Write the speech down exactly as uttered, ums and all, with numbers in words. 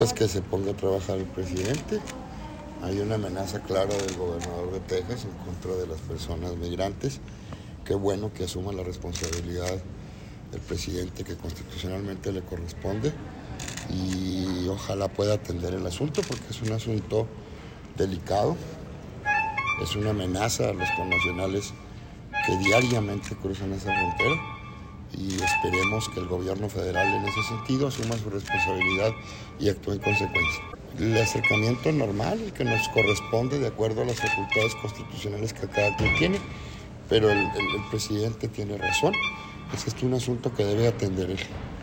Es que se ponga a trabajar el presidente. Hay una amenaza clara del gobernador de Texas en contra de las personas migrantes. Qué bueno que asuma la responsabilidad el presidente que constitucionalmente le corresponde y ojalá pueda atender el asunto porque es un asunto delicado. Es una amenaza a los connacionales que diariamente cruzan esa frontera y esperemos que el gobierno federal en ese sentido asuma su responsabilidad y actúe en consecuencia. El acercamiento normal, el que nos corresponde de acuerdo a las facultades constitucionales que cada quien tiene, pero el, el, el presidente tiene razón, es este un asunto que debe atender él.